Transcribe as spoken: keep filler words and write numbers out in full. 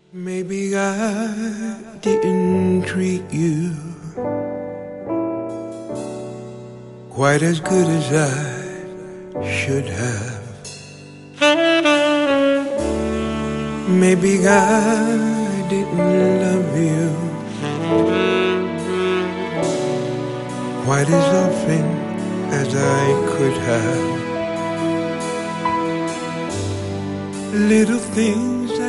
Maybe I didn't treat you quite as good as I should have. Maybe I didn't love you quite as often as I could have. Little things